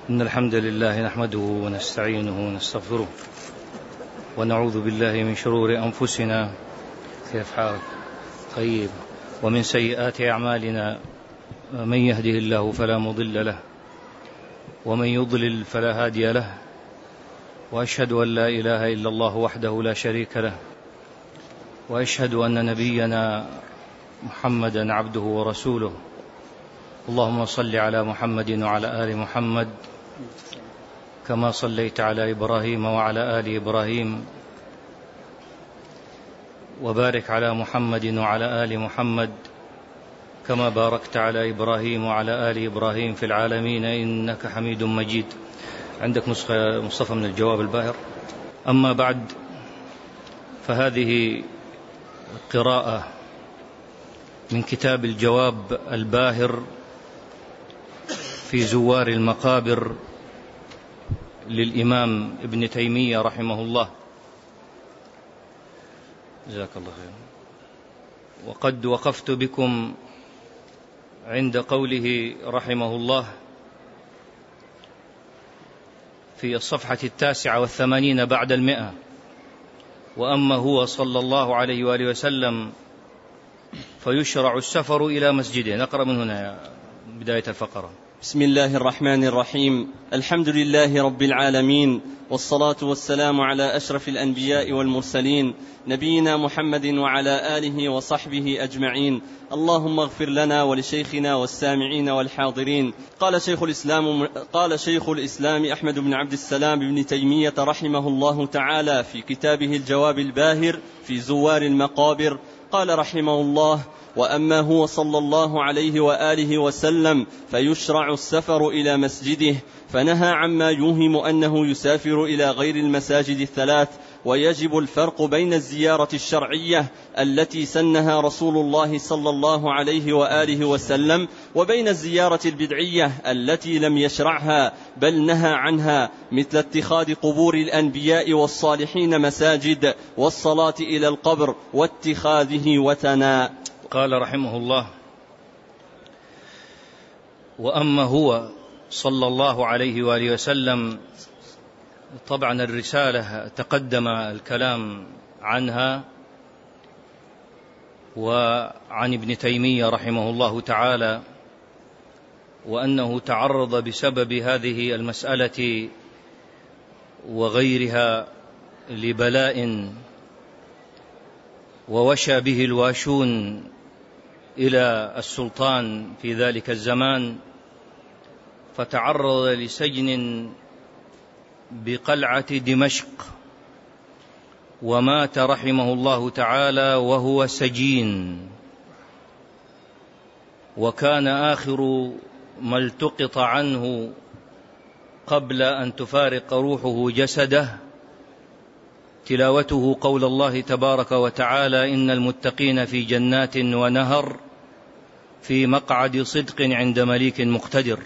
إن الحمد لله نحمده ونستعينه ونستغفره ونعوذ بالله من شرور أنفسنا. كيف حالك؟ طيب. ومن سيئات أعمالنا، من يهده الله فلا مضل له ومن يضلل فلا هادي له، وأشهد أن لا إله إلا الله وحده لا شريك له، وأشهد أن نبينا محمدا عبده ورسوله. اللهم صل على محمد وعلى آل محمد كما صليت على إبراهيم وعلى آل إبراهيم، وبارك على محمد وعلى آل محمد كما باركت على إبراهيم وعلى آل إبراهيم في العالمين إنك حميد مجيد. عندك نسخة مصطفى من الجواب الباهر. أما بعد، فهذه قراءة من كتاب الجواب الباهر في زوار المقابر للإمام ابن تيمية رحمه الله، جزاك الله خير. وقد وقفت بكم عند قوله رحمه الله في الصفحة 89 بعد 100: وأما هو صلى الله عليه وآله وسلم فيشرع السفر إلى مسجده. نقرأ من هنا بداية الفقرة. بسم الله الرحمن الرحيم. الحمد لله رب العالمين، والصلاة والسلام على أشرف الأنبياء والمرسلين، نبينا محمد وعلى آله وصحبه أجمعين. اللهم اغفر لنا ولشيخنا والسامعين والحاضرين. قال شيخ الإسلام أحمد بن عبد السلام بن تيمية رحمه الله تعالى في كتابه الجواب الباهر في زوار المقابر، قال رحمه الله: وأما هو صلى الله عليه وآله وسلم فيشرع السفر إلى مسجده، فنهى عما يوهم أنه يسافر إلى غير المساجد الثلاث. ويجب الفرق بين الزيارة الشرعية التي سنها رسول الله صلى الله عليه وآله وسلم، وبين الزيارة البدعية التي لم يشرعها بل نهى عنها، مثل اتخاذ قبور الأنبياء والصالحين مساجد، والصلاة إلى القبر واتخاذه وثنا. قال رحمه الله: وأما هو صلى الله عليه وآله وسلم. طبعا الرسالة تقدم الكلام عنها، وعن ابن تيمية رحمه الله تعالى، وأنه تعرض بسبب هذه المسألة وغيرها لبلاء، ووشى به الواشون إلى السلطان في ذلك الزمان، فتعرض لسجن بقلعة دمشق، ومات رحمه الله تعالى وهو سجين. وكان آخر ما التقط عنه قبل أن تفارق روحه جسده تلاوته قول الله تبارك وتعالى: إن المتقين في جنات ونهر في مقعد صدق عند مليك مقتدر.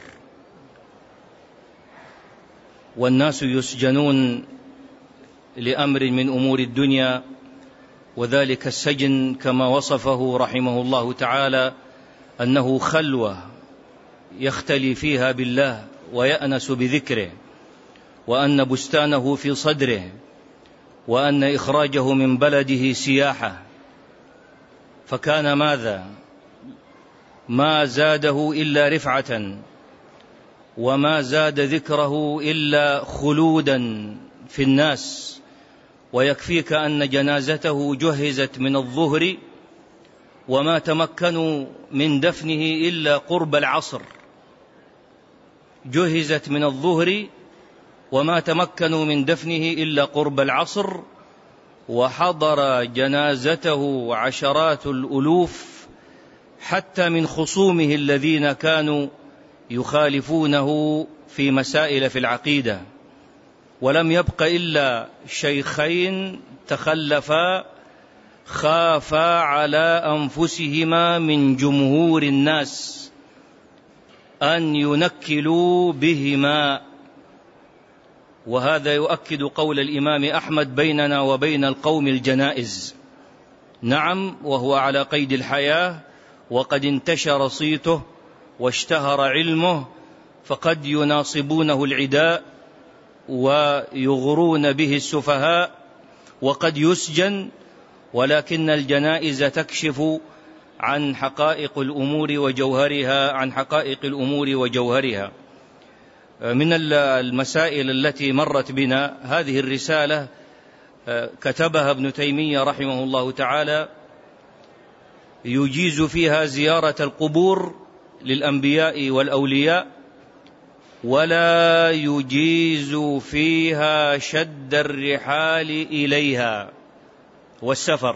والناس يسجنون لأمر من أمور الدنيا، وذلك السجن كما وصفه رحمه الله تعالى أنه خلوة يختلي فيها بالله ويأنس بذكره، وأن بستانه في صدره، وأن إخراجه من بلده سياحة. فكان ماذا؟ ما زاده إلا رفعة، وما زاد ذكره إلا خلودا في الناس. ويكفيك أن جنازته جهزت من الظهر، وما تمكنوا من دفنه إلا قرب العصر. جهزت من الظهر وما تمكنوا من دفنه إلا قرب العصر، وحضر جنازته عشرات الألوف، حتى من خصومه الذين كانوا يخالفونه في مسائل في العقيدة. ولم يبق إلا شيخين تخلفا خافا على أنفسهما من جمهور الناس أن ينكلوا بهما. وهذا يؤكد قول الإمام أحمد: بيننا وبين القوم الجنائز. نعم، وهو على قيد الحياة، وقد انتشر صيته واشتهر علمه، فقد يناصبونه العداء ويغرون به السفهاء، وقد يسجن، ولكن الجنائز تكشف عن حقائق الأمور وجوهرها. من المسائل التي مرت بنا هذه الرسالة كتبها ابن تيمية رحمه الله تعالى، يجيز فيها زيارة القبور للأنبياء والأولياء، ولا يجيز فيها شد الرحال إليها والسفر،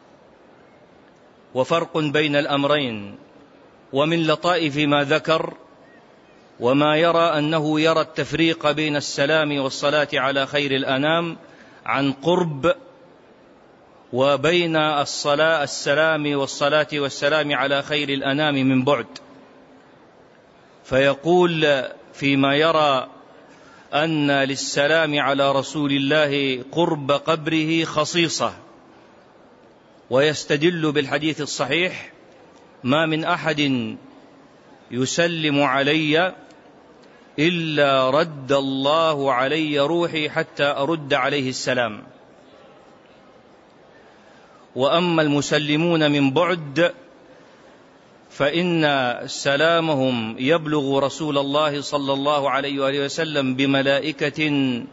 وفرق بين الأمرين. ومن لطائف ما ذكر وما يرى أنه يرى التفريق بين السلام والصلاة على خير الأنام عن قرب، وبين السلام والصلاة والسلام على خير الأنام من بعد. فيقول فيما يرى أن للسلام على رسول الله قرب قبره خصيصة، ويستدل بالحديث الصحيح: ما من أحد يسلم علي إلا رد الله علي روحي حتى أرد عليه السلام. وأما المسلمون من بعد فإن سلامهم يبلغ رسول الله صلى الله عليه وآله وسلم بملائكة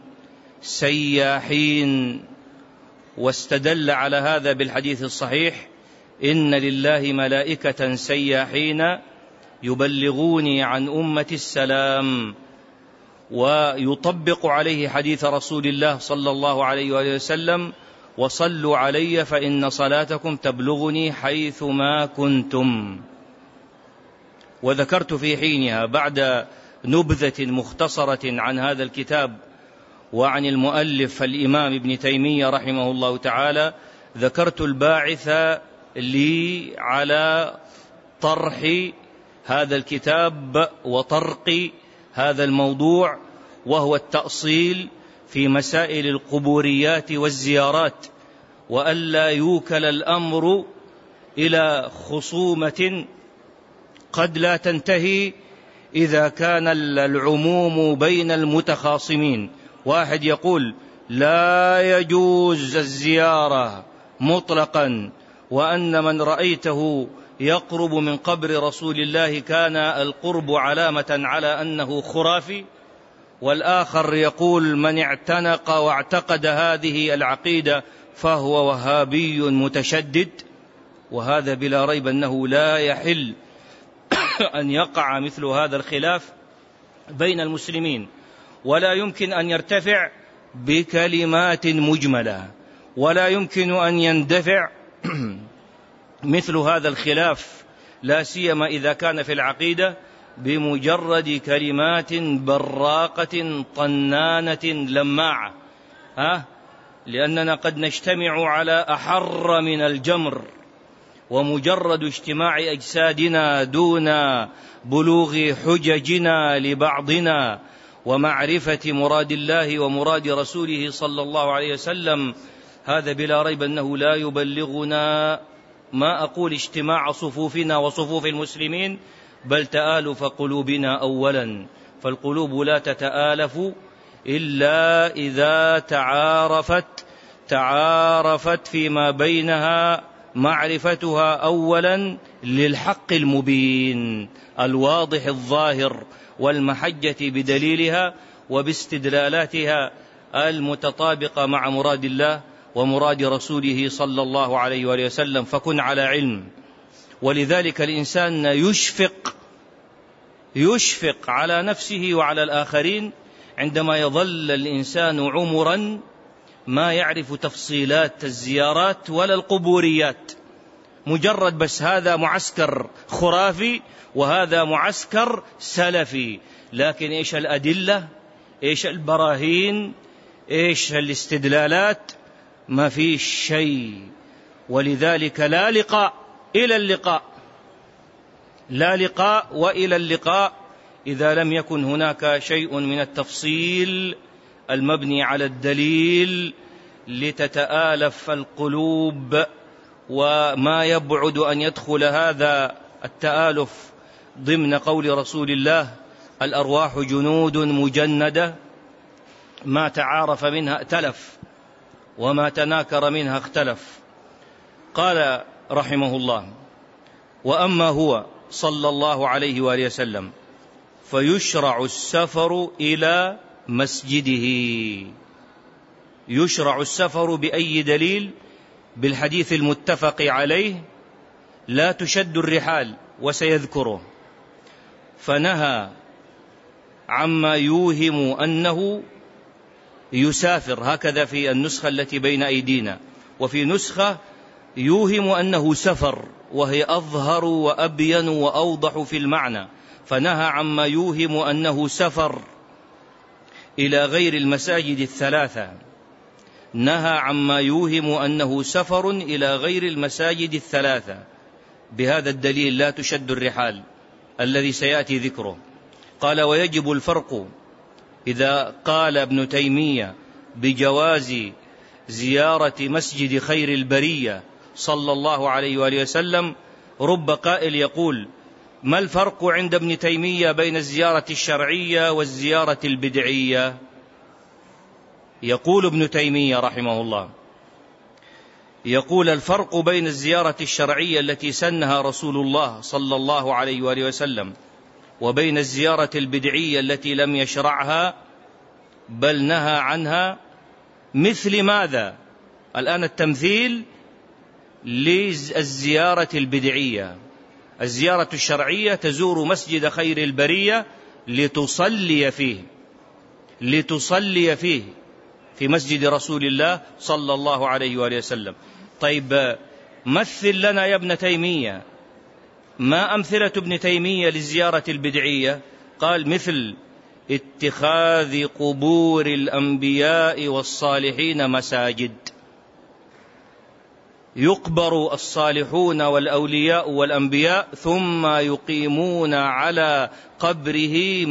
سياحين، واستدل على هذا بالحديث الصحيح: إن لله ملائكة سياحين يبلغوني عن أمة السلام. ويطبق عليه حديث رسول الله صلى الله عليه وآله وسلم: وصلوا علي فإن صلاتكم تبلغني حيث ما كنتم. وذكرت في حينها بعد نبذة مختصرة عن هذا الكتاب وعن المؤلف الإمام ابن تيمية رحمه الله تعالى، ذكرت الباعث لي على طرح هذا الكتاب وطرق هذا الموضوع، وهو التأصيل في مسائل القبوريات والزيارات، وألا يوكل الأمر إلى خصومة قد لا تنتهي إذا كان العموم بين المتخاصمين. واحد يقول لا يجوز الزيارة مطلقا، وأن من رأيته يقرب من قبر رسول الله كان القرب علامة على أنه خرافي، والآخر يقول من اعتنق واعتقد هذه العقيدة فهو وهابي متشدد. وهذا بلا ريب أنه لا يحل أن يقع مثل هذا الخلاف بين المسلمين، ولا يمكن أن يرتفع بكلمات مجملة، ولا يمكن أن يندفع مثل هذا الخلاف، لا سيما إذا كان في العقيدة، بمجرد كلمات براقة طنانة لماعة، لأننا قد نجتمع على أحر من الجمر، ومجرد اجتماع أجسادنا دون بلوغ حججنا لبعضنا ومعرفة مراد الله ومراد رسوله صلى الله عليه وسلم، هذا بلا ريب أنه لا يبلغنا، ما أقول اجتماع صفوفنا وصفوف المسلمين، بل تآلف قلوبنا أولا. فالقلوب لا تتآلف إلا إذا تعارفت فيما بينها معرفتها أولا للحق المبين الواضح الظاهر، والمحجة بدليلها وباستدلالاتها المتطابقة مع مراد الله ومراد رسوله صلى الله عليه وآله وسلم، فكن على علم. ولذلك الإنسان يشفق على نفسه وعلى الآخرين عندما يظل الإنسان عمرا ما يعرف تفصيلات الزيارات ولا القبوريات، مجرد بس هذا معسكر خرافي وهذا معسكر سلفي، لكن إيش الأدلة، إيش البراهين، إيش الاستدلالات؟ ما في شيء. ولذلك لا لقاء وإلى اللقاء إذا لم يكن هناك شيء من التفصيل المبني على الدليل لتتآلف القلوب. وما يبعد أن يدخل هذا التآلف ضمن قول رسول الله: الأرواح جنود مجندة ما تعارف منها ائتلف وما تناكر منها اختلف. قال رحمه الله: وأما هو صلى الله عليه وآله وسلم فيشرع السفر إلى مسجده. يشرع السفر بأي دليل؟ بالحديث المتفق عليه: لا تشد الرحال، وسيذكره. فنهى عما يوهم أنه يسافر، هكذا في النسخة التي بين أيدينا، وفي نسخة يوهم أنه سفر، وهي أظهر وأبين وأوضح في المعنى. فنهى عما يوهم أنه سفر إلى غير المساجد الثلاثة. نهى عما يوهم أنه سفر إلى غير المساجد الثلاثة بهذا الدليل: لا تشد الرحال، الذي سيأتي ذكره. قال: ويجب الفرق إذا قال ابن تيمية بجواز زيارة مسجد خير البرية صلى الله عليه وآله وسلم، رب قائل يقول: ما الفرق عند ابن تيمية بين الزيارة الشرعية والزيارة البدعية؟ يقول ابن تيمية رحمه الله، يقول: الفرق بين الزيارة الشرعية التي سنها رسول الله صلى الله عليه وآله وسلم وبين الزيارة البدعية التي لم يشرعها بل نهى عنها. مثل ماذا؟ الآن التمثيل للزيارة البدعية. الزيارة الشرعية تزور مسجد خير البرية لتصلي فيه في مسجد رسول الله صلى الله عليه وآله وسلم. طيب، مثل لنا يا ابن تيمية، ما أمثلة ابن تيمية للزيارة البدعية؟ قال: مثل اتخاذ قبور الأنبياء والصالحين مساجد، يقبر الصالحون والأولياء والأنبياء ثم يقيمون على قبره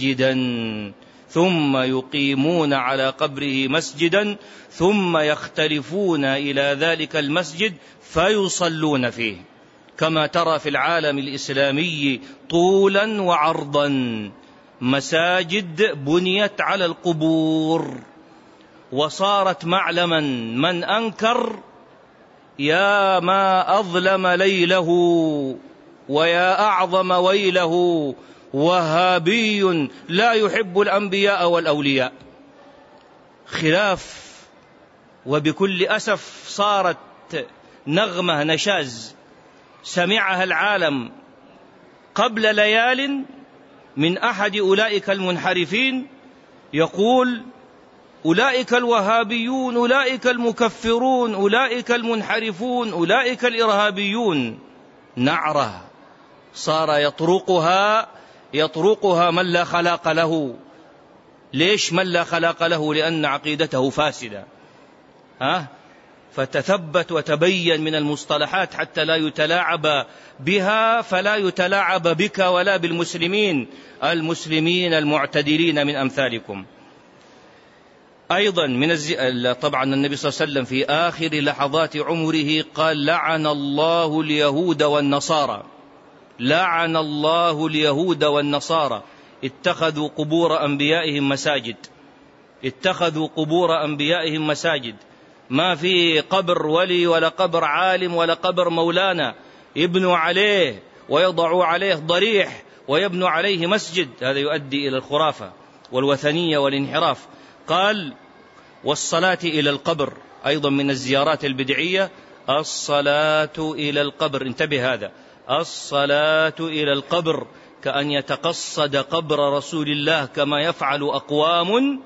مسجدا ثم يختلفون إلى ذلك المسجد فيصلون فيه، كما ترى في العالم الإسلامي طولا وعرضا مساجد بنيت على القبور، وصارت معلما. من أنكر يا ما أظلم ليله ويا أعظم ويله، وهابي لا يحب الأنبياء والأولياء. خلاف، وبكل أسف صارت نغمة نشاز سمعها العالم قبل ليال من أحد أولئك المنحرفين يقول: أولئك الوهابيون، أولئك المكفرون، أولئك المنحرفون، أولئك الإرهابيون. نعرة صار يطرقها من لا خلاق له. ليش من لا خلاق له؟ لأن عقيدته فاسدة. فتثبت وتبين من المصطلحات حتى لا يتلاعب بها، فلا يتلاعب بك ولا بالمسلمين المعتدلين من أمثالكم. أيضا طبعا النبي صلى الله عليه وسلم في آخر لحظات عمره قال: لعن الله اليهود والنصارى، لعن الله اليهود والنصارى اتخذوا قبور أنبيائهم مساجد. ما في قبر ولي ولا قبر عالم ولا قبر مولانا يبنوا عليه ويضعوا عليه ضريح ويبنوا عليه مسجد، هذا يؤدي إلى الخرافة والوثنية والانحراف. قال: والصلاة إلى القبر أيضا من الزيارات البدعية، الصلاة إلى القبر. انتبه، هذا الصلاة إلى القبر كأن يتقصد قبر رسول الله، كما يفعل أقوام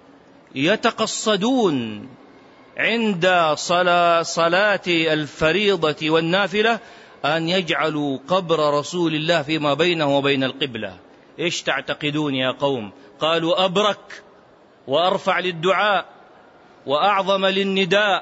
يتقصدون عند صلاة الفريضة والنافلة أن يجعلوا قبر رسول الله فيما بينه وبين القبلة. إيش تعتقدون يا قوم؟ قالوا: أبرك وأرفع للدعاء وأعظم للنداء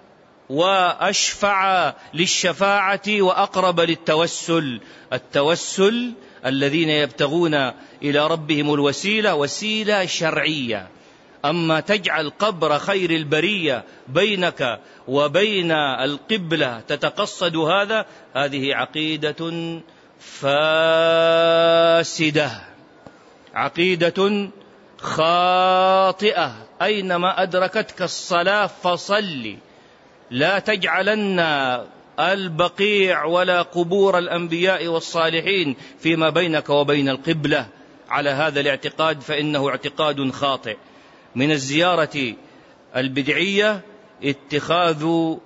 وأشفع للشفاعة وأقرب للتوسل. التوسل الذين يبتغون إلى ربهم الوسيلة، وسيلة شرعية. أما تجعل قبر خير البرية بينك وبين القبلة تتقصد هذه عقيدة فاسدة. عقيدة خاطئة. أينما أدركتك الصلاة فصل، لا تجعلن البقيع ولا قبور الأنبياء والصالحين فيما بينك وبين القبلة على هذا الاعتقاد، فإنه اعتقاد خاطئ. من الزيارة البدعية اتخاذ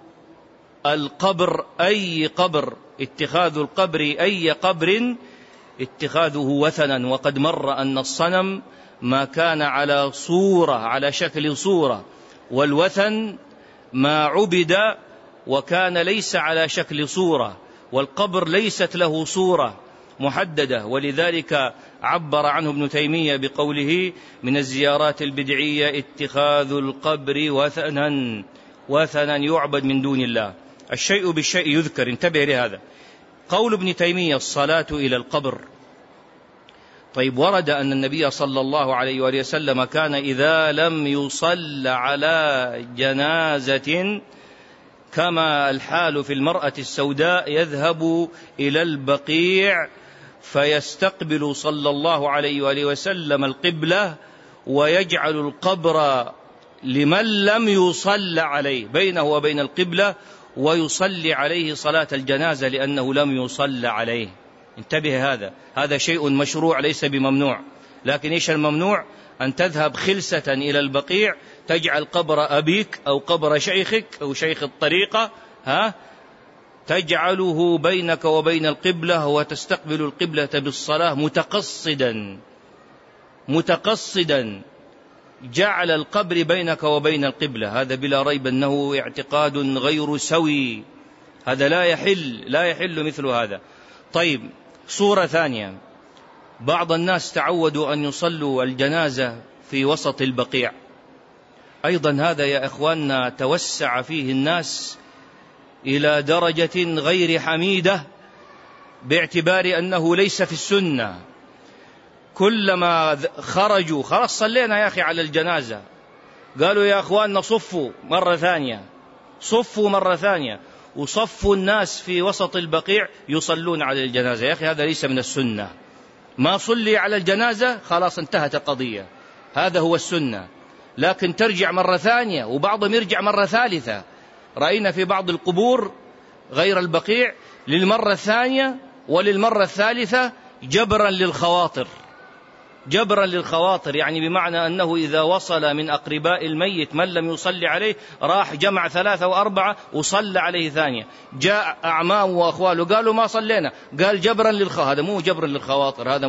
القبر أي قبر، اتخاذ القبر أي قبر، اتخاذه وثنا. وقد مر أن الصنم ما كان على صورة، على شكل صورة، والوثن ما عبد وكان ليس على شكل صورة، والقبر ليست له صورة محددة. ولذلك عبر عنه ابن تيمية بقوله: من الزيارات البدعية اتخاذ القبر وثنا يعبد من دون الله. الشيء بالشيء يذكر، انتبه لهذا. قول ابن تيمية الصلاة إلى القبر، طيب ورد أن النبي صلى الله عليه وآله وسلم كان إذا لم يصل على جنازة كما الحال في المرأة السوداء يذهب إلى البقيع فيستقبل صلى الله عليه وآله وسلم القبلة، ويجعل القبر لمن لم يصل عليه بينه وبين القبلة، ويصلي عليه صلاة الجنازة لأنه لم يصل عليه. انتبه، هذا شيء مشروع ليس بممنوع. لكن إيش الممنوع؟ أن تذهب خلسة إلى البقيع تجعل قبر أبيك أو قبر شيخك أو شيخ الطريقة تجعله بينك وبين القبلة، وتستقبل القبلة بالصلاة متقصدا جعل القبر بينك وبين القبلة. هذا بلا ريب أنه اعتقاد غير سوي، هذا لا يحل مثل هذا. طيب، صورة ثانية، بعض الناس تعودوا أن يصلوا الجنازة في وسط البقيع. أيضا هذا يا إخواننا توسع فيه الناس إلى درجة غير حميدة، باعتبار أنه ليس في السنة. كلما خرجوا خلاص صلينا يا أخي على الجنازة، قالوا يا أخواننا صفوا مرة ثانية، وصفوا الناس في وسط البقيع يصلون على الجنازة. يا أخي هذا ليس من السنة. ما صلي على الجنازة خلاص انتهت القضية، هذا هو السنة. لكن ترجع مرة ثانية، وبعضهم يرجع مرة ثالثة. رأينا في بعض القبور غير البقيع للمرة الثانية وللمرة الثالثة جبرا للخواطر، يعني بمعنى أنه إذا وصل من أقرباء الميت من لم يصلي عليه راح جمع 3 و4 وصلى عليه ثانية. جاء أعمام وأخواله قالوا ما صلينا، قال جبرا للخواطر. هذا مو جبرا للخواطر، هذا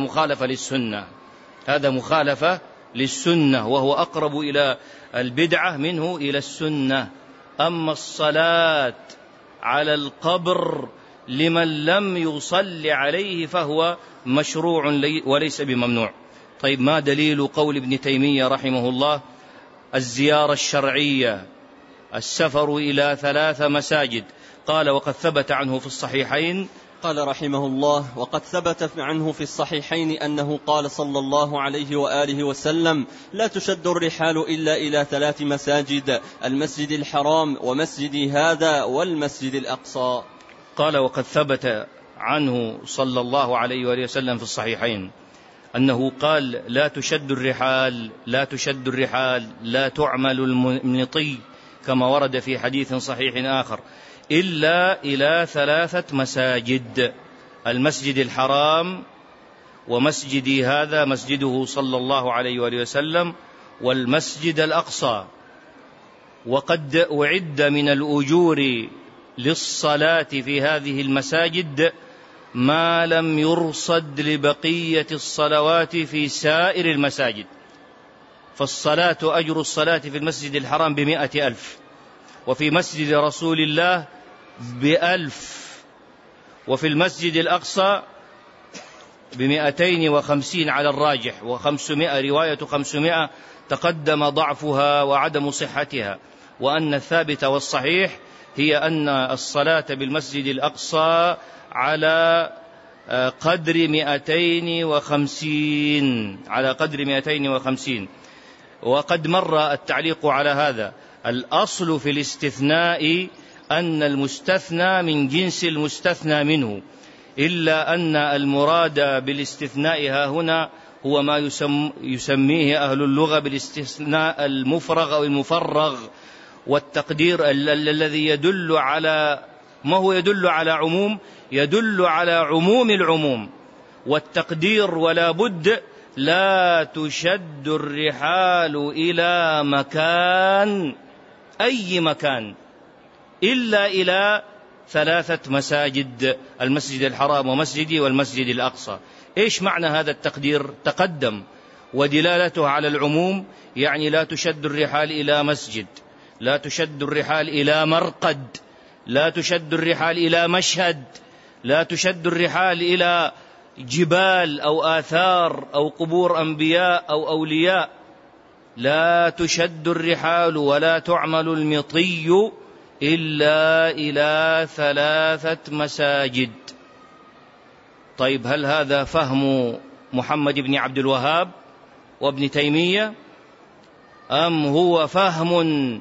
مخالفة للسنة، وهو أقرب إلى البدعة منه إلى السنة. أما الصلاة على القبر لمن لم يصلي عليه فهو مشروع وليس بممنوع. طيب، ما دليل قول ابن تيمية رحمه الله الزيارة الشرعية السفر إلى 3 مساجد؟ قال: وقد ثبت عنه في الصحيحين. قال رحمه الله: وقد ثبت عنه في الصحيحين أنه قال صلى الله عليه وآله وسلم: لا تشد الرحال إلا إلى 3 مساجد، المسجد الحرام ومسجدي هذا والمسجد الأقصى. قال: وقد ثبت عنه صلى الله عليه وآله وسلم في الصحيحين أنه قال: لا تشد الرحال، لا تعمل المنطي، كما ورد في حديث صحيح آخر، إلا إلى 3 مساجد: المسجد الحرام، ومسجدي هذا مسجده صلى الله عليه وآله وسلم، والمسجد الأقصى. وقد أعد من الأجور للصلاة في هذه المساجد ما لم يرصد لبقية الصلوات في سائر المساجد. فالصلاة، أجر الصلاة في المسجد الحرام 100,000، وفي مسجد رسول الله 1,000، وفي المسجد الأقصى 250 على الراجح، و500 رواية 500 تقدم ضعفها وعدم صحتها. وأن الثابت والصحيح هي أن الصلاة بالمسجد الأقصى على قدر 250. وقد مر التعليق على هذا. الأصل في الاستثناء أن المستثنى من جنس المستثنى منه، إلا أن المراد بالاستثناء ها هنا هو ما يسميه أهل اللغة بالاستثناء المفرغ أو المفرغ، والتقدير الذي يدل على ما هو يدل على عموم، يدل على عموم العموم. والتقدير ولا بد لا تشد الرحال إلى مكان، أي مكان، إلا إلى 3 مساجد: المسجد الحرام ومسجدي والمسجد الأقصى. إيش معنى هذا التقدير؟ تقدم، ودلالته على العموم، يعني لا تشد الرحال إلى مسجد، لا تشد الرحال إلى مرقد، لا تشد الرحال إلى مشهد، لا تشد الرحال إلى جبال أو آثار أو قبور أنبياء أو أولياء. لا تشد الرحال ولا تعمل المطي إلا إلى 3 مساجد. طيب، هل هذا فهم محمد بن عبد الوهاب وابن تيمية، أم هو فهم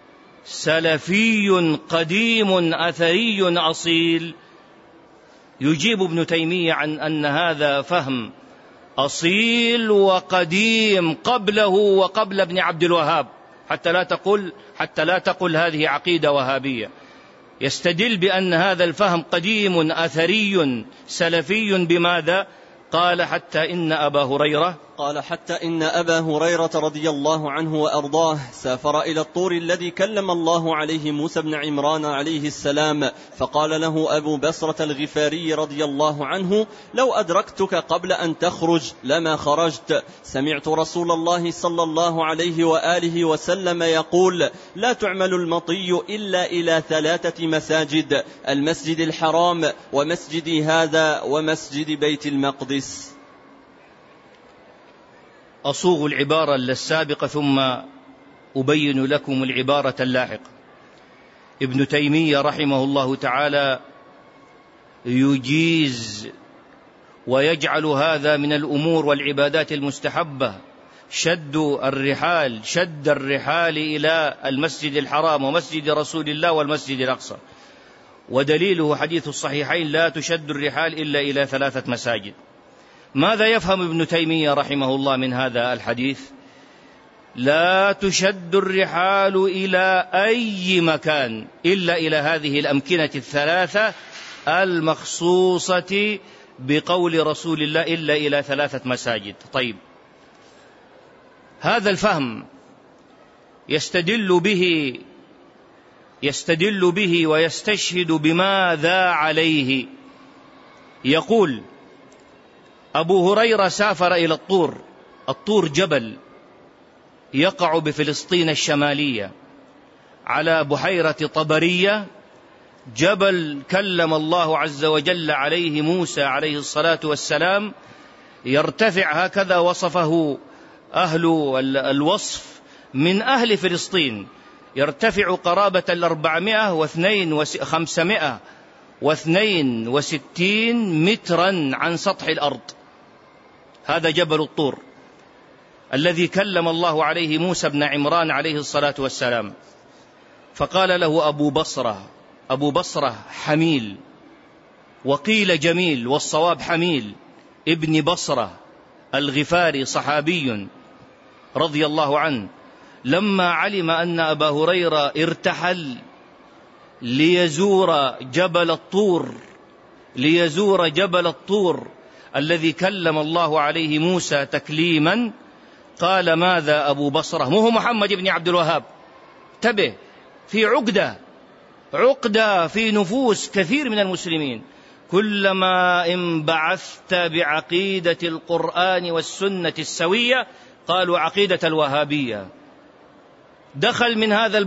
سلفي قديم أثري أصيل؟ يجيب ابن تيمية عن أن هذا فهم أصيل وقديم قبله وقبل ابن عبد الوهاب، حتى لا تقل هذه عقيدة وهابية. يستدل بأن هذا الفهم قديم أثري سلفي بماذا؟ قال حتى إن أبا هريرة رضي الله عنه وأرضاه سافر إلى الطور الذي كلم الله عليه موسى بن عمران عليه السلام، فقال له أبو بصرة الغفاري رضي الله عنه: لو أدركتك قبل أن تخرج لما خرجت. سمعت رسول الله صلى الله عليه وآله وسلم يقول: لا تعمل المطي إلا إلى 3 مساجد: المسجد الحرام ومسجدي هذا ومسجد بيت المقدس. أصوغ العبارة السابقة ثم أبين لكم العبارة اللاحقة. ابن تيمية رحمه الله تعالى يجيز ويجعل هذا من الأمور والعبادات المستحبة، شد الرحال إلى المسجد الحرام ومسجد رسول الله والمسجد الأقصى، ودليله حديث الصحيحين: لا تشد الرحال إلا إلى 3 مساجد. ماذا يفهم ابن تيمية رحمه الله من هذا الحديث؟ لا تشد الرحال إلى أي مكان إلا إلى هذه الأمكنة 3 المخصوصة بقول رسول الله: إلا إلى 3 مساجد. طيب، هذا الفهم يستدل به ويستشهد بماذا عليه؟ يقول: أبو هريرة سافر إلى الطور جبل يقع بفلسطين الشمالية على بحيرة طبرية، جبل كلم الله عز وجل عليه موسى عليه الصلاة والسلام، يرتفع، هكذا وصفه أهل الوصف من أهل فلسطين، يرتفع قرابة 562 مترا عن سطح الأرض. هذا جبل الطور الذي كلم الله عليه موسى بن عمران عليه الصلاة والسلام. فقال له أبو بصرة حميل، وقيل جميل والصواب حميل، ابن بصرة الغفاري صحابي رضي الله عنه، لما علم أن أبا هريرة ارتحل ليزور جبل الطور الذي كلم الله عليه موسى تكليما، قال: ماذا أبو بصرة؟ مو هو محمد بن عبد الوهاب، انتبه، في عقدة في نفوس كثير من المسلمين، كلما انبعثت بعقيدة القرآن والسنة السوية قالوا عقيدة الوهابية. دخل من هذا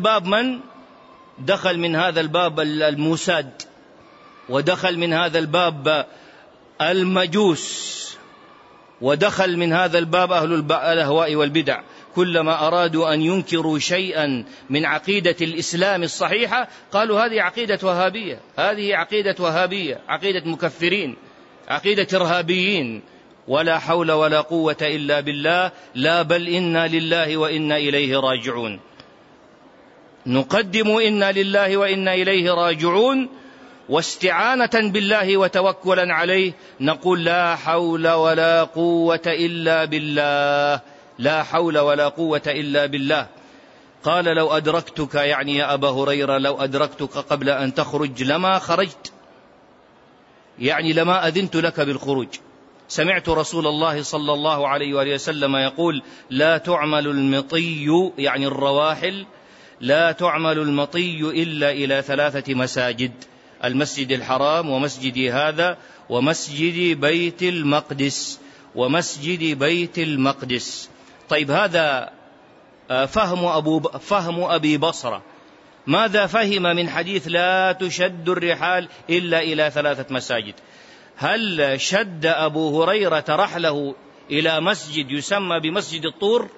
الباب الموساد، ودخل من هذا الباب المجوس، ودخل من هذا الباب أهل الأهواء والبدع. كلما أرادوا أن ينكروا شيئا من عقيدة الإسلام الصحيحة قالوا هذه عقيدة وهابية، عقيدة مكفرين، عقيدة إرهابيين. ولا حول ولا قوة إلا بالله، لا بل إنا لله وإنا إليه راجعون. نقدم إنا لله وإنا إليه راجعون، واستعانة بالله وتوكلا عليه نقول لا حول ولا قوة إلا بالله، لا حول ولا قوة إلا بالله. قال لو أدركتك، يعني يا أبا هريرة لو أدركتك قبل أن تخرج لما خرجت، يعني لما أذنت لك بالخروج. سمعت رسول الله صلى الله عليه وآله وسلم يقول لا تعمل المطي، يعني الرواحل، لا تعمل المطي إلا إلى 3 مساجد: المسجد الحرام، ومسجدي هذا، ومسجد بيت المقدس، ومسجد بيت المقدس. طيب هذا فهم أبي بصرة. ماذا فهم من حديث لا تشد الرحال إلا إلى 3 مساجد؟ هل شد أبو هريرة رحله إلى مسجد يسمى بمسجد الطور؟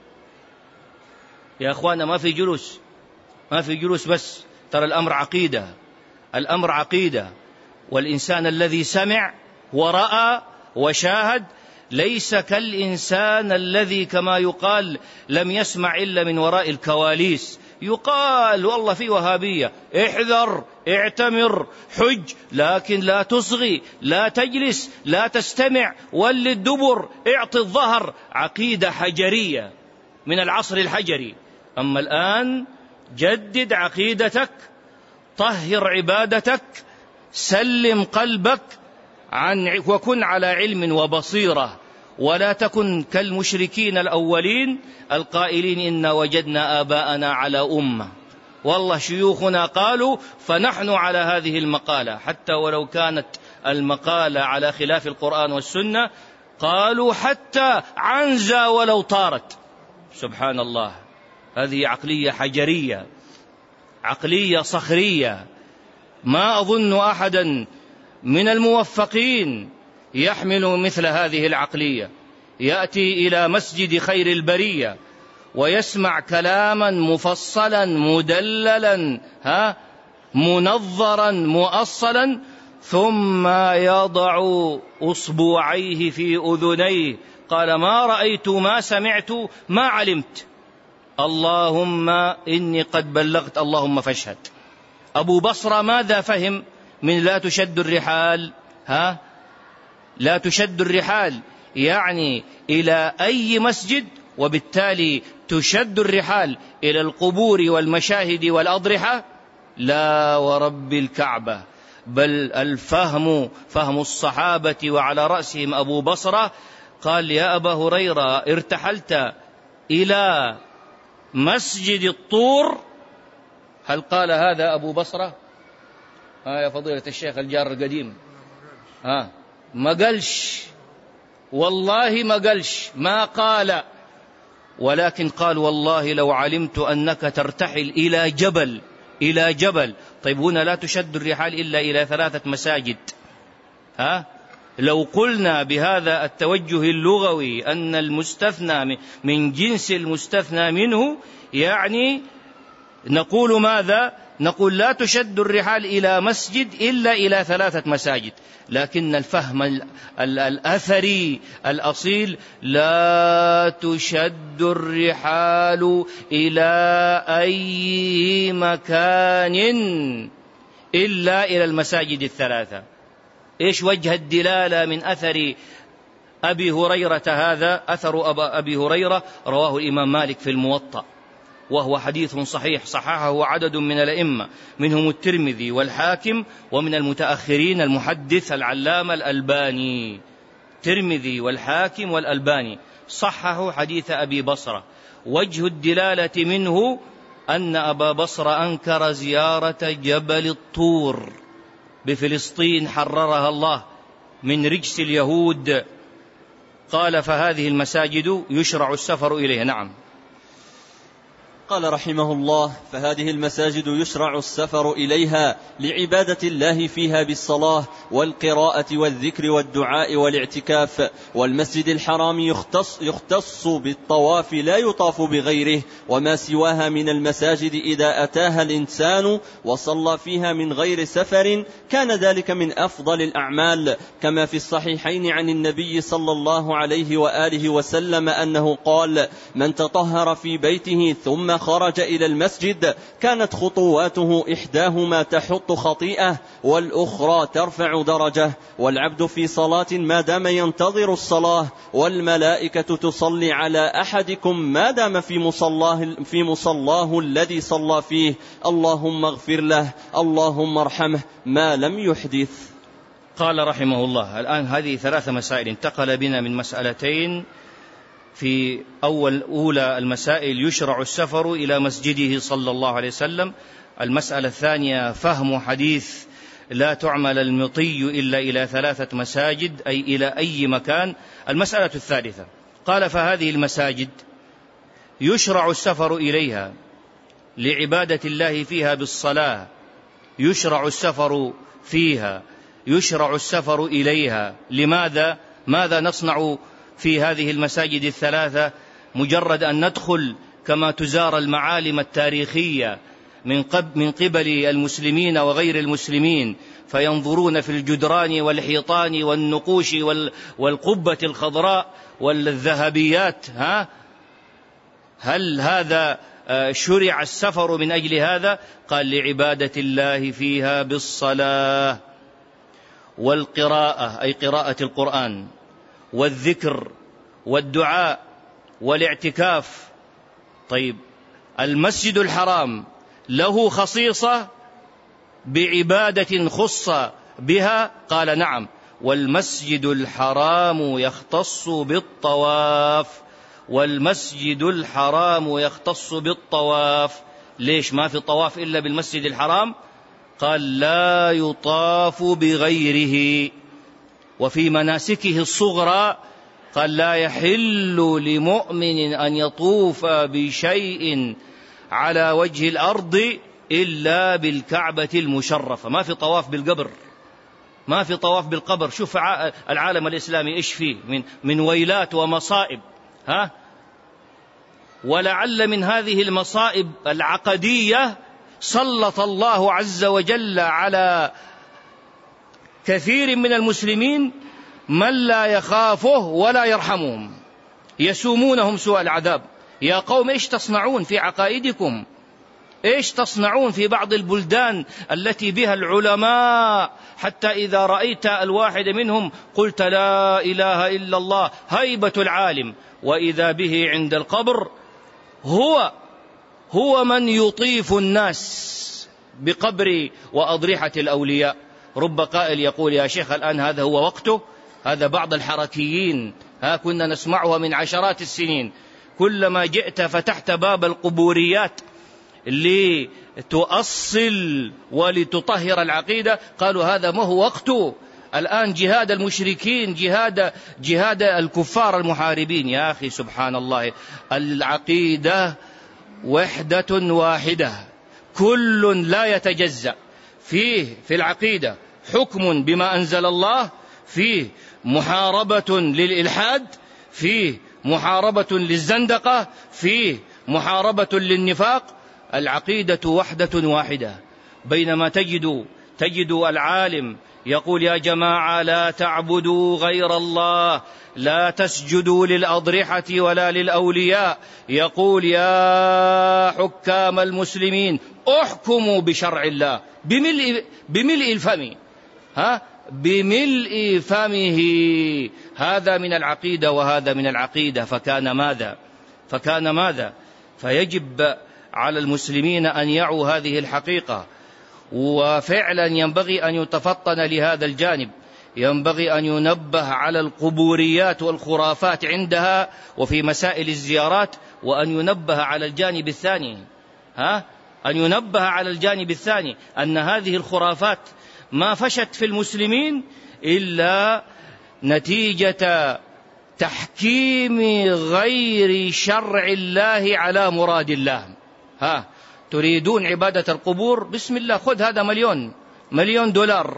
يا أخوانا ما في جلوس، ما في جلوس بس، ترى الأمر عقيدة، الأمر عقيدة. والإنسان الذي سمع ورأى وشاهد ليس كالإنسان الذي كما يقال لم يسمع إلا من وراء الكواليس. يقال والله في وهابية، احذر، اعتمر، حج، لكن لا تصغي، لا تجلس، لا تستمع، ول الدبر، اعط الظهر. عقيدة حجرية من العصر الحجري. أما الآن جدد عقيدتك، طهر عبادتك، سلم قلبك وكن على علم وبصيرة، ولا تكن كالمشركين الأولين القائلين إن وجدنا آباءنا على أمة. والله شيوخنا قالوا فنحن على هذه المقالة، حتى ولو كانت المقالة على خلاف القرآن والسنة قالوا حتى عنزة ولو طارت. سبحان الله، هذه عقلية حجرية، عقلية صخرية. ما أظن أحدا من الموفقين يحمل مثل هذه العقلية، يأتي إلى مسجد خير البرية ويسمع كلاما مفصلا مدللا منظرا مؤصلا، ثم يضع أصبعيه في أذنيه، قال ما رأيت ما سمعت ما علمت، اللهم إني قد بلغت اللهم فاشهد. أبو بصرة ماذا فهم من لا تشد الرحال؟ لا تشد الرحال يعني إلى أي مسجد، وبالتالي تشد الرحال إلى القبور والمشاهد والأضرحة؟ لا ورب الكعبة، بل الفهم فهم الصحابة وعلى رأسهم أبو بصرة. قال يا أبا هريرة ارتحلت إلى مسجد الطور، هل قال هذا أبو بصرة؟ يا فضيلة الشيخ الجار القديم، ما قالش، والله ما قالش، ما قال، ولكن قال والله لو علمت أنك ترتحل إلى جبل، إلى جبل. طيب هنا لا تشد الرحال إلا إلى 3 مساجد. لو قلنا بهذا التوجه اللغوي أن المستثنى من جنس المستثنى منه، يعني نقول ماذا؟ نقول لا تشد الرحال إلى مسجد إلا إلى 3 مساجد. لكن الفهم الأثري الأصيل لا تشد الرحال إلى أي مكان إلا إلى المساجد 3. إيش وجه الدلالة من أثر أبي هريرة هذا؟ أثر أبي هريرة رواه الإمام مالك في الموطأ، وهو حديث صحيح، صححه عدد من الأئمة منهم الترمذي والحاكم، ومن المتأخرين المحدث العلامة الألباني. الترمذي والحاكم والألباني صححوا حديث أبي بصرة. وجه الدلالة منه أن أبا بصرة أنكر زيارة جبل الطور بفلسطين حررها الله من رجس اليهود. قال فهذه المساجد يشرع السفر إليها. نعم. قال رحمه الله فهذه المساجد يشرع السفر إليها لعبادة الله فيها بالصلاة والقراءة والذكر والدعاء والاعتكاف. والمسجد الحرام يختص بالطواف لا يطاف بغيره، وما سواها من المساجد إذا أتاها الإنسان وصلى فيها من غير سفر كان ذلك من أفضل الأعمال، كما في الصحيحين عن النبي صلى الله عليه وآله وسلم أنه قال من تطهر في بيته ثم كلما خرج إلى المسجد كانت خطواته إحداهما تحط خطيئة والأخرى ترفع درجة، والعبد في صلاة ما دام ينتظر الصلاة، والملائكة تصلي على أحدكم ما دام في مصلاه الذي صلى فيه، اللهم اغفر له اللهم ارحمه ما لم يحدث. قال رحمه الله: الآن هذه 3 مسائل، انتقل بنا من مسألتين في أولى المسائل يشرع السفر إلى مسجده صلى الله عليه وسلم، المسألة الثانية فهم حديث لا تعمل المطي إلا إلى 3 مساجد أي إلى أي مكان. المسألة الثالثة قال: فهذه المساجد يشرع السفر إليها لعبادة الله فيها بالصلاة، يشرع السفر فيها، يشرع السفر إليها. لماذا؟ ماذا نصنع في هذه المساجد ال3؟ مجرد أن ندخل كما تزار المعالم التاريخية من قبل المسلمين وغير المسلمين، فينظرون في الجدران والحيطان والنقوش والقبة الخضراء والذهبيات، هل هذا شرع السفر من أجل هذا؟ قال: لعبادة الله فيها بالصلاة والقراءة أي قراءة القرآن والذكر والدعاء والاعتكاف. طيب، المسجد الحرام له خصيصة بعبادة خص بها؟ قال: نعم، والمسجد الحرام يختص بالطواف، والمسجد الحرام يختص بالطواف. ليش ما في طواف إلا بالمسجد الحرام؟ قال: لا يطاف بغيره. وفي مناسكه الصغرى قال: لا يحل لمؤمن أن يطوف بشيء على وجه الأرض إلا بالكعبة المشرفة. ما في طواف بالقبر، ما في طواف بالقبر. شوف العالم الإسلامي إيش فيه من ويلات ومصائب، ولعل من هذه المصائب العقدية سلط الله عز وجل على كثير من المسلمين من لا يخافه ولا يرحمهم، يسومونهم سوء العذاب. يا قوم، إيش تصنعون في عقائدكم؟ إيش تصنعون في بعض البلدان التي بها العلماء حتى إذا رأيت الواحد منهم قلت لا إله إلا الله، هيبة العالم، وإذا به عند القبر هو من يطيف الناس بقبر وأضرحة الأولياء. رب قائل يقول: يا شيخ الآن هذا هو وقته؟ هذا بعض الحركيين كنا نسمعها من عشرات السنين، كلما جئت فتحت باب القبوريات لتؤصل ولتطهر العقيدة قالوا هذا ما هو وقته، الآن جهاد المشركين، جهاد الكفار المحاربين. يا أخي سبحان الله، العقيدة وحدة واحدة، كل لا يتجزأ. فيه في العقيدة حكم بما أنزل الله، فيه محاربة للإلحاد، فيه محاربة للزندقة، فيه محاربة للنفاق. العقيدة وحدة واحدة. بينما تجد العالم يقول: يا جماعة لا تعبدوا غير الله، لا تسجدوا للأضرحة ولا للأولياء. يقول: يا حكام المسلمين احكموا بشرع الله بملء الفم، بملء فمه. هذا من العقيدة وهذا من العقيدة. فكان ماذا؟ فيجب على المسلمين أن يعوا هذه الحقيقة، وفعلا ينبغي أن يتفطن لهذا الجانب، ينبغي أن ينبه على القبوريات والخرافات عندها وفي مسائل الزيارات، وأن ينبه على الجانب الثاني، أن ينبه على الجانب الثاني أن هذه الخرافات ما فشت في المسلمين إلا نتيجة تحكيم غير شرع الله على مراد الله. تريدون عبادة القبور؟ بسم الله، خذ هذا مليون دولار،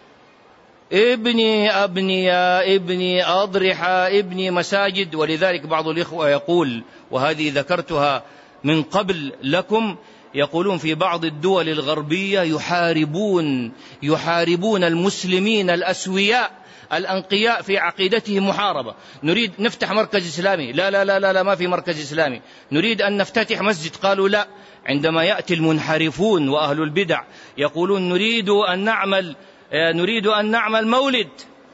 ابني أبنية، ابني أضرحة، ابني مساجد. ولذلك بعض الإخوة يقول، وهذه ذكرتها من قبل لكم، يقولون في بعض الدول الغربية يحاربون المسلمين الأسوياء الأنقياء في عقيدتهم محاربة. نريد نفتح مركز إسلامي، لا لا لا لا, لا ما في مركز إسلامي. نريد أن نفتتح مسجد، قالوا لا. عندما يأتي المنحرفون وأهل البدع يقولون نريد أن نعمل مولد،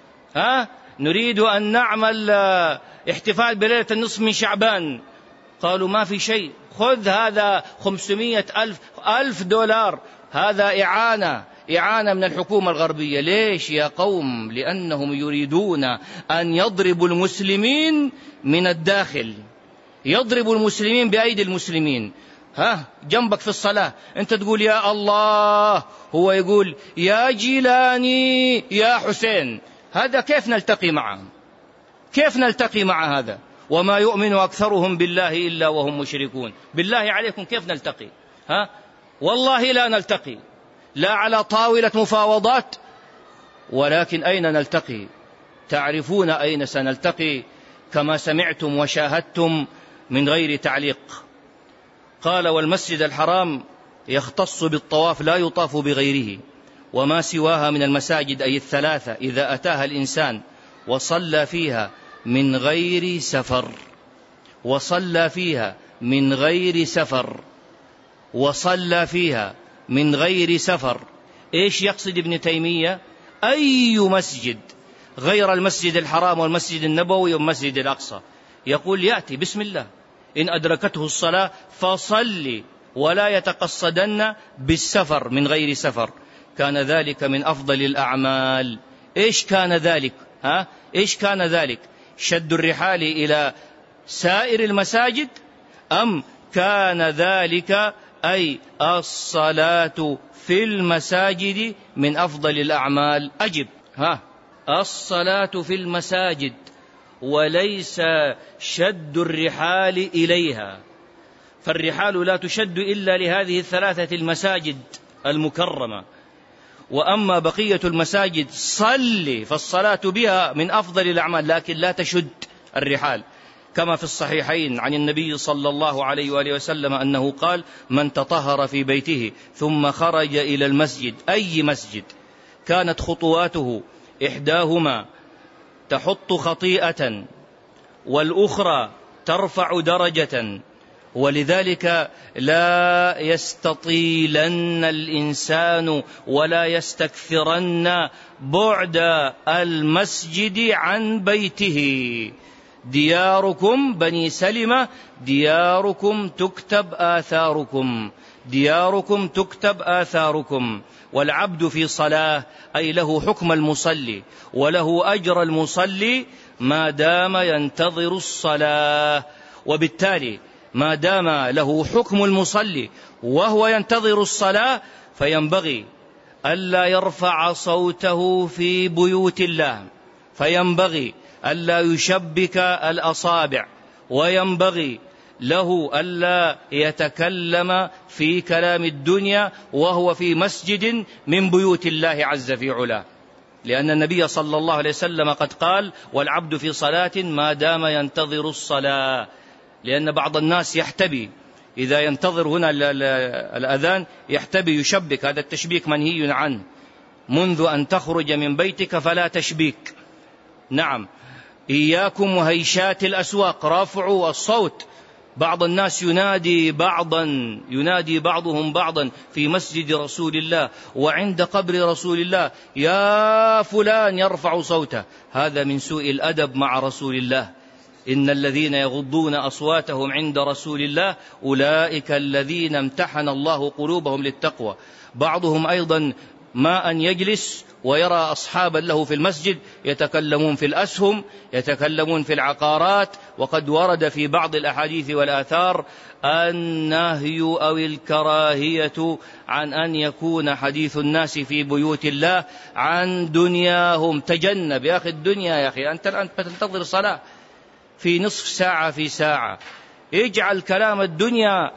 نريد أن نعمل احتفال بليلة النصف من شعبان، قالوا ما في شيء، خذ هذا 500,000 دولار، هذا إعانة من الحكومة الغربية. ليش يا قوم؟ لأنهم يريدون أن يضربوا المسلمين من الداخل، يضربوا المسلمين بأيدي المسلمين. جنبك في الصلاة أنت تقول يا الله، هو يقول يا جيلاني يا حسين، هذا كيف نلتقي معه؟ كيف نلتقي مع هذا؟ وما يؤمن أكثرهم بالله إلا وهم مشركون. بالله عليكم كيف نلتقي؟ والله لا نلتقي، لا على طاولة مفاوضات، ولكن أين نلتقي؟ تعرفون أين سنلتقي كما سمعتم وشاهدتم من غير تعليق. قال والمسجد الحرام يختص بالطواف لا يطاف بغيره، وما سواها من المساجد أي الثلاثة إذا أتاها الإنسان وصلى فيها من غير سفر، وصلى فيها من غير سفر، وصلى فيها من غير سفر. إيش يقصد ابن تيمية؟ أي مسجد غير المسجد الحرام والمسجد النبوي والمسجد الأقصى، يقول يأتي بسم الله، إن أدركته الصلاة فصلي، ولا يتقصدن بالسفر من غير سفر، كان ذلك من أفضل الأعمال. إيش كان ذلك؟ إيش كان ذلك؟ شد الرحال إلى سائر المساجد، أم كان ذلك أي الصلاة في المساجد من أفضل الأعمال؟ أجب. الصلاة في المساجد، وليس شد الرحال إليها، فالرحال لا تشد إلا لهذه الثلاثة المساجد المكرمة. وأما بقية المساجد صلي، فالصلاة بها من أفضل الأعمال، لكن لا تشد الرحال، كما في الصحيحين عن النبي صلى الله عليه وآله وسلم أنه قال من تطهر في بيته ثم خرج إلى المسجد، أي مسجد، كانت خطواته إحداهما تحط خطيئة والأخرى ترفع درجة، ولذلك لا يستطيلن الإنسان ولا يستكثرن بعد المسجد عن بيته. دياركم بني سلمة دياركم تكتب آثاركم، دياركم تكتب آثاركم. والعبد في صلاة أي له حكم المصلي وله أجر المصلي ما دام ينتظر الصلاة، وبالتالي ما دام له حكم المصلي وهو ينتظر الصلاة فينبغي ألا يرفع صوته في بيوت الله، فينبغي ألا يشبك الأصابع، وينبغي له ألا يتكلم في كلام الدنيا وهو في مسجد من بيوت الله عز في علاه، لأن النبي صلى الله عليه وسلم قد قال والعبد في صلاة ما دام ينتظر الصلاة. لأن بعض الناس يحتبي إذا ينتظر هنا الأذان يحتبي يشبك، هذا التشبيك منهي عنه، منذ أن تخرج من بيتك فلا تشبيك. نعم، إياكم وهيشات الأسواق، رافعوا الصوت. بعض الناس ينادي بعضهم بعضا في مسجد رسول الله وعند قبر رسول الله، يا فلان، يرفع صوته، هذا من سوء الأدب مع رسول الله. إن الذين يغضون أصواتهم عند رسول الله أولئك الذين امتحن الله قلوبهم للتقوى. بعضهم أيضا ما أن يجلس ويرى أصحابا له في المسجد يتكلمون في الأسهم، يتكلمون في العقارات. وقد ورد في بعض الأحاديث والآثار النهي أو الكراهية عن أن يكون حديث الناس في بيوت الله عن دنياهم. تجنب يا أخي الدنيا، يا أخي أنت الآن تنتظر صلاة في نصف ساعة في ساعة، اجعل كلام الدنيا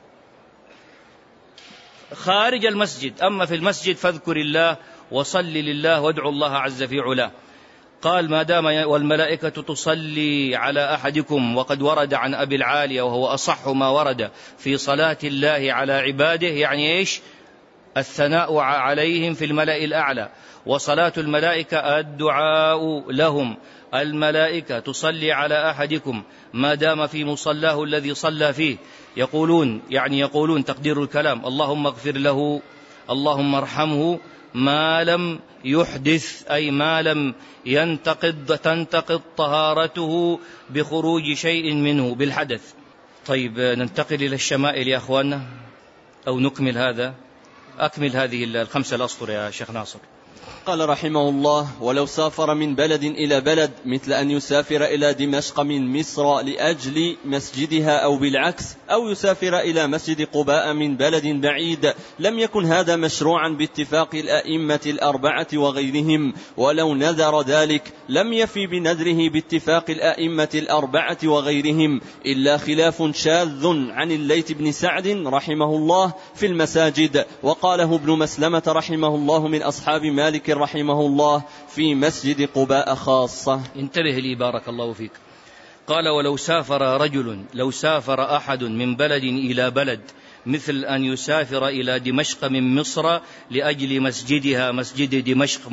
خارج المسجد، أما في المسجد فاذكر الله وصل لله وادعو الله عز في علاه. قال ما دام والملائكة تصلي على أحدكم، وقد ورد عن أبي العالية وهو أصح ما ورد في صلاة الله على عباده، يعني إيش؟ الثناء عليهم في الملأ الأعلى، وصلاة الملائكة الدعاء لهم. الملائكة تصلي على أحدكم ما دام في مصلاه الذي صلى فيه، يقولون تقدير الكلام: اللهم اغفر له، اللهم ارحمه، ما لم يحدث، أي ما لم تنتقض طهارته بخروج شيء منه بالحدث. طيب ننتقل إلى الشمائل يا أخواننا، أو نكمل هذا. أكمل هذه الخمسة الأسطر يا شيخ ناصر. قال رحمه الله: ولو سافر من بلد إلى بلد، مثل أن يسافر إلى دمشق من مصر لأجل مسجدها أو بالعكس، أو يسافر إلى مسجد قباء من بلد بعيد، لم يكن هذا مشروعا باتفاق الأئمة الأربعة وغيرهم. ولو نذر ذلك لم يفي بنذره باتفاق الأئمة الأربعة وغيرهم، إلا خلاف شاذ عن الليث بن سعد رحمه الله في المساجد، وقاله ابن مسلمة رحمه الله من أصحاب مالك رحمه الله في مسجد قباء خاصة. انتبه لي بارك الله فيك. قال: لو سافر أحد من بلد إلى بلد، مثل أن يسافر إلى دمشق من مصر لأجل مسجدها، مسجد دمشق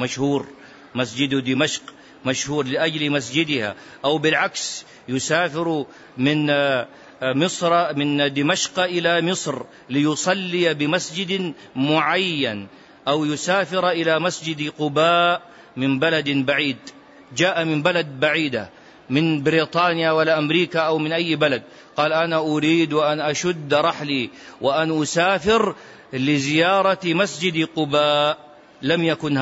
مشهور لأجل مسجدها، أو بالعكس يسافر من دمشق إلى مصر ليصلي بمسجد معين، أو يسافر إلى مسجد قباء من بلد بعيد، جاء من بلد بعيدة من بريطانيا ولا أمريكا أو من أي بلد، قال: أنا أريد أن أشد رحلي وأن أسافر لزيارة مسجد قباء. لم يكن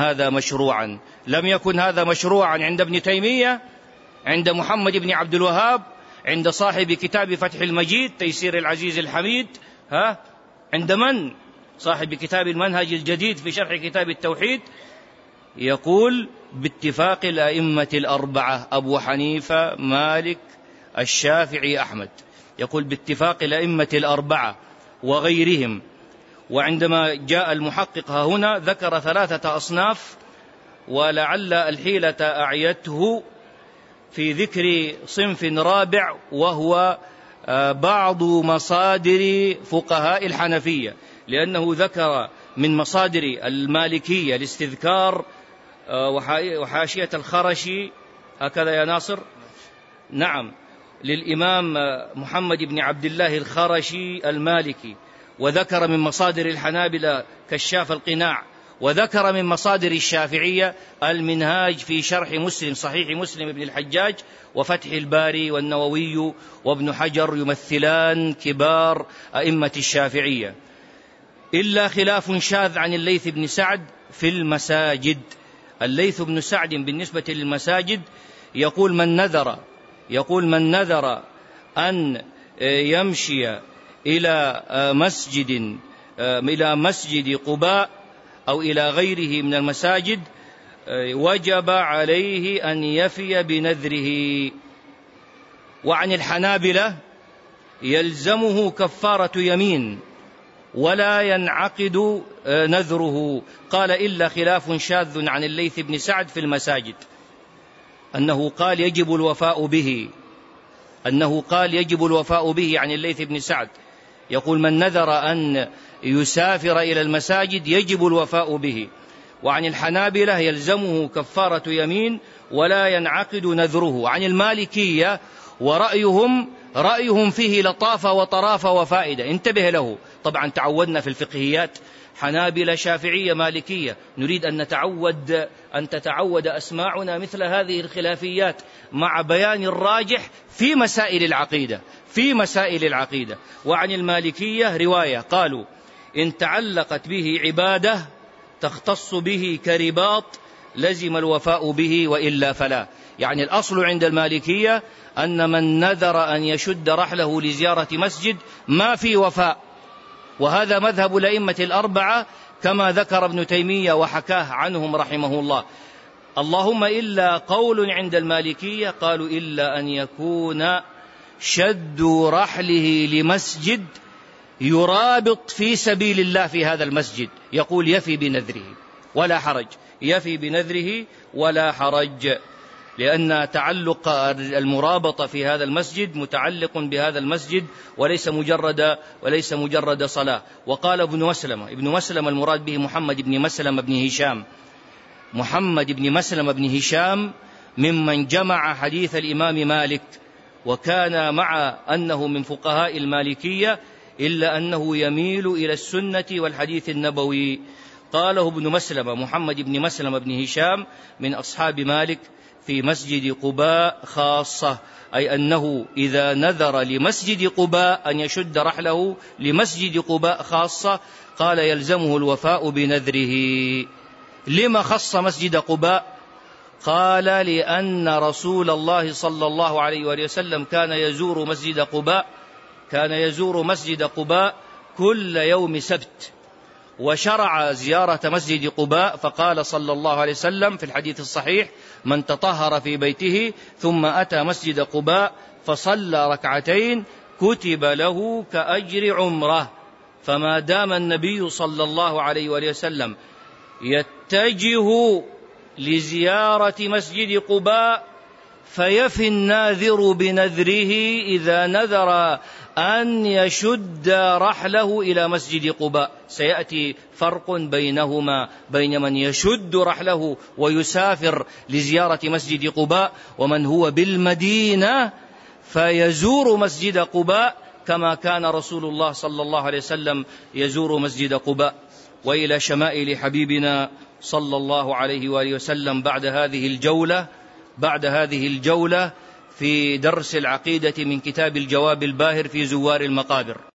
هذا مشروعا عند ابن تيمية، عند محمد بن عبد الوهاب، عند صاحب كتاب فتح المجيد تيسير العزيز الحميد، عند من؟ صاحب كتاب المنهج الجديد في شرح كتاب التوحيد، يقول باتفاق الأئمة الأربعة: أبو حنيفة، مالك، الشافعي، أحمد، يقول باتفاق الأئمة الأربعة وغيرهم. وعندما جاء المحقق هنا ذكر 3 أصناف، ولعل الحيلة أعيته في ذكر صنف رابع، وهو بعض مصادر فقهاء الحنفية، لأنه ذكر من مصادر المالكية الاستذكار وحاشية الخرشي، هكذا يا ناصر؟ نعم، للإمام محمد بن عبد الله الخرشي المالكي. وذكر من مصادر الحنابلة كشاف القناع. وذكر من مصادر الشافعية المنهاج في شرح مسلم، صحيح مسلم بن الحجاج، وفتح الباري، والنووي وابن حجر يمثلان كبار أئمة الشافعية. إلا خلاف شاذ عن الليث بن سعد في المساجد. الليث بن سعد بالنسبة للمساجد يقول: من نذر أن يمشي إلى مسجد قباء أو إلى غيره من المساجد وجب عليه أن يفي بنذره. وعن الحنابلة يلزمه كفارة يمين ولا ينعقد نذره. قال: إلا خلاف شاذ عن الليث بن سعد في المساجد، أنه قال يجب الوفاء به عن الليث بن سعد، يقول: من نذر أن يسافر إلى المساجد يجب الوفاء به. وعن الحنابلة يلزمه كفارة يمين ولا ينعقد نذره. عن المالكية ورأيهم فيه لطافة وطرافة وفائدة، انتبه له. طبعا تعودنا في الفقهيات حنابلة، شافعية، مالكية، نريد أن تتعود أسماعنا مثل هذه الخلافيات مع بيان الراجح في مسائل العقيدة. وعن المالكية رواية قالوا: إن تعلقت به عبادة تختص به كرباط لزم الوفاء به وإلا فلا. يعني الأصل عند المالكية أن من نذر أن يشد رحله لزيارة مسجد ما في وفاء، وهذا مذهب الأئمة الأربعة كما ذكر ابن تيمية وحكاه عنهم رحمه الله. اللهم إلا قول عند المالكية قالوا: إلا أن يكون شد رحله لمسجد يرابط في سبيل الله في هذا المسجد، يقول يفي بنذره ولا حرج. لأن تعلق المرابطة في هذا المسجد متعلق بهذا المسجد وليس مجرد صلاة. وقال ابن مسلمة المراد به محمد بن مسلمة بن هشام. محمد بن مسلمة بن هشام ممن جمع حديث الإمام مالك، وكان مع أنه من فقهاء المالكية إلا أنه يميل إلى السنة والحديث النبوي. قاله ابن مسلمة محمد بن مسلمة بن هشام من أصحاب مالك في مسجد قباء خاصة، أي أنه إذا نذر لمسجد قباء أن يشد رحله لمسجد قباء خاصة قال يلزمه الوفاء بنذره. لما خص مسجد قباء؟ قال لأن رسول الله صلى الله عليه وآله وسلم كان يزور مسجد قباء كل يوم سبت، وشرع زيارة مسجد قباء، فقال صلى الله عليه وسلم في الحديث الصحيح: من تطهر في بيته ثم أتى مسجد قباء فصلى ركعتين كتب له كأجر عمره. فما دام النبي صلى الله عليه وآله وسلم يتجه لزيارة مسجد قباء فيفي الناذر بنذره إذا نذر أن يشد رحله إلى مسجد قباء. سيأتي فرق بينهما، بين من يشد رحله ويسافر لزيارة مسجد قباء ومن هو بالمدينة فيزور مسجد قباء كما كان رسول الله صلى الله عليه وسلم يزور مسجد قباء. وإلى شمائل حبيبنا صلى الله عليه وآله وسلم بعد هذه الجولة في درس العقيدة من كتاب الجواب الباهر في زوار المقابر.